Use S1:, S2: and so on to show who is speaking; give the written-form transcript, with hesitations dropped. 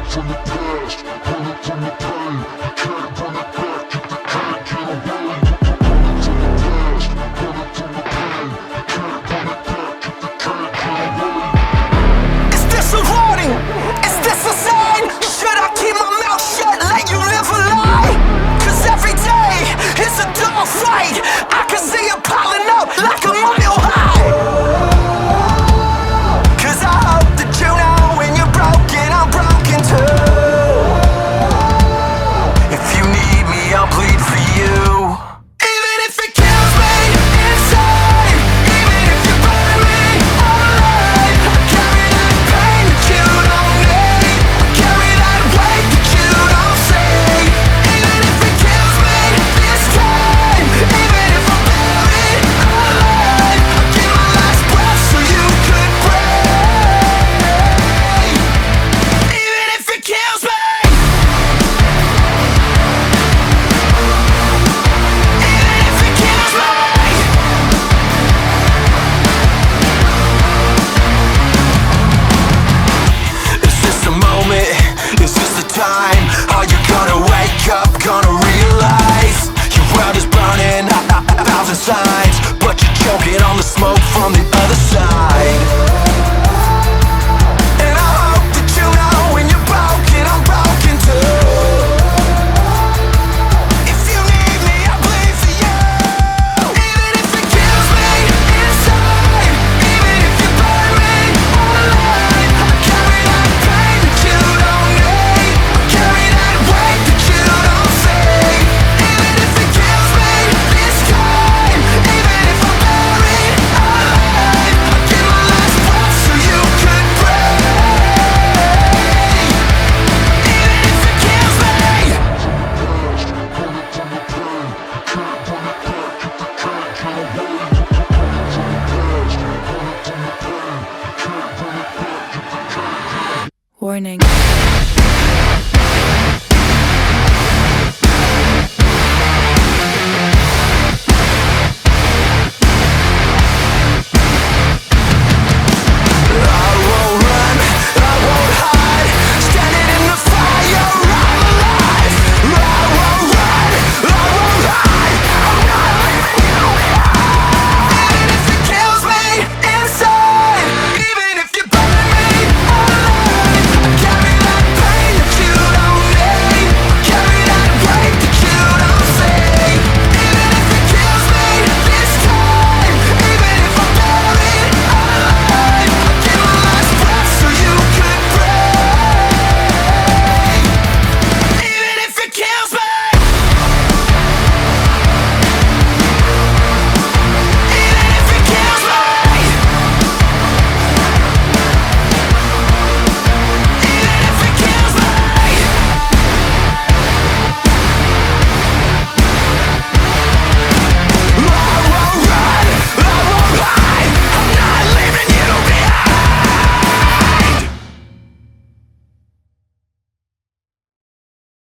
S1: from the past, running from the pain. You can't run it back if you can't get away. Running from the past, running from the pain. You can't run it back if you can't get away.
S2: Is this a warning? Is this a sign? Should I keep my mouth shut, let you live a lie? Cause every day is a dog fight. I can see it piling up like a mile high. Cause I hope that you know when you're broken, I'm broken too. If you need me, I'll plead for you. Even if it kills me inside, even if you burn me alive, I carry that pain that you don't need, I carry that weight that you don't see. Even if it kills me this time, even if I'm buried alive, I give my last breath so you could breathe. Even if it kills me. Is this a moment? Is this the time? Are you gonna wake up, gonna realize your world is burning, a thousand signs, but you're choking on the smoke from the other side? And I hope that you know when you're broken, I'm broken too. If you need me, I'll bleed for you. Even if it kills me inside, even if you burn me alive, I carry that pain that you don't need, I carry that weight that you don't see. Even if it kills me this time, even if I'm buried alive, I give my last breath so you could breathe. Even if it kills me.
S1: Running from the past, running from the pain. You can't run it back if you can't get away.
S3: Warning.